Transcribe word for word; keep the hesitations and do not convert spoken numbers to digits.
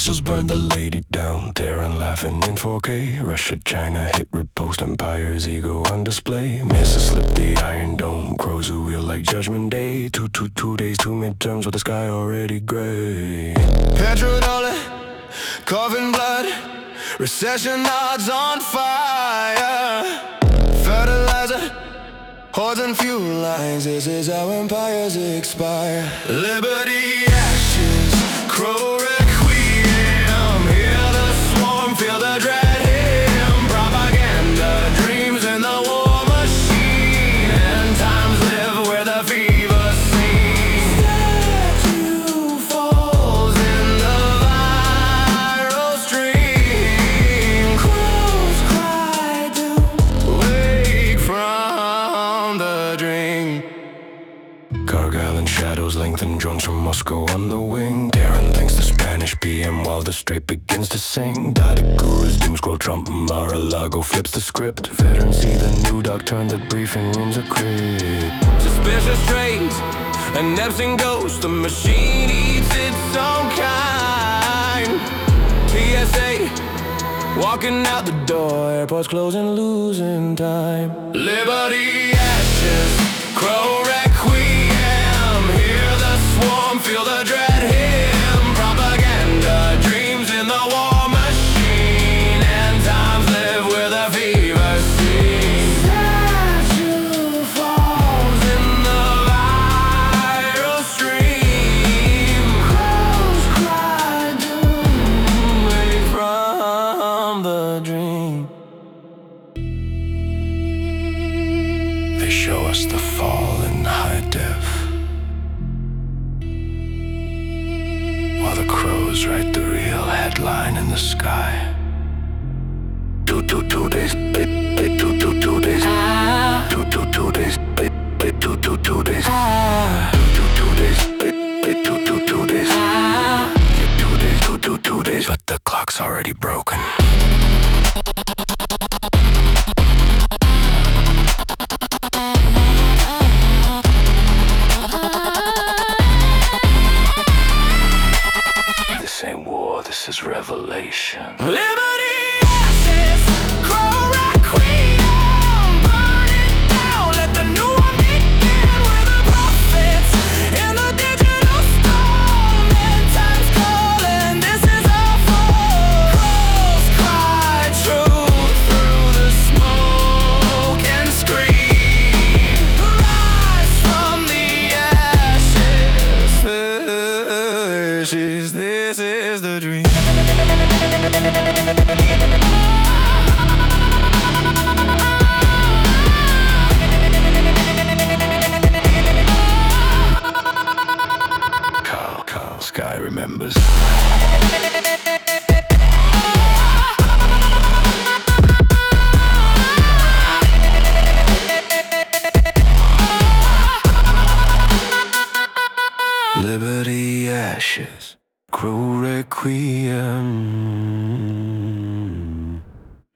missiles burn the lady down. Tehran laughing in four K. Russia, China hit riposte. Empire's ego on display. Missiles slip the Iron Dome. Crows who wheel like Judgment Day. Two, two, two days, two midterms with the sky already gray. Petrodollar, coughing blood. Recession odds on fire. Fertilizer, hordes and fuel lines. This is how empires expire. Liberty ashes, crow requiem. Hear the swarm, feel the dread hymn. Propaganda, dreams in the war machine. And times live where the fever sings. Statue falls in the viral stream. Crows cry to wake from the dream. Gargile shadows lengthen, drones from Moscow on the wing. Tehran thanks the Spanish P M while the Strait begins to sing. Dada gurus, doom scroll, Trump, Mar-a-Lago flips the script. Veterans see the new doctrine, the briefing rooms are crypt. Suspicious trains, an Epstein ghost. The machine eats its own kind. T S A, walking out the door. Airports closing, losing time. Liberty ashes, crow requiem. Hear the swarm, feel the dread hymn. Propaganda, dreams in the war machine. And times live where the fever sings. Statue falls in the viral stream. Crows cry doom, wake from the dream. They show us the fall in high def, while the crows write the real headline in the sky. Two, two, two days, babe, babe, two, two, two days. Two, two, two days, babe, babe, two, two, two days. Two, two, two days, babe, babe, two, two, two days. Yeah, two days, two, two, two days, but the clock's already broken. This ain't war, this is revelation. Liberty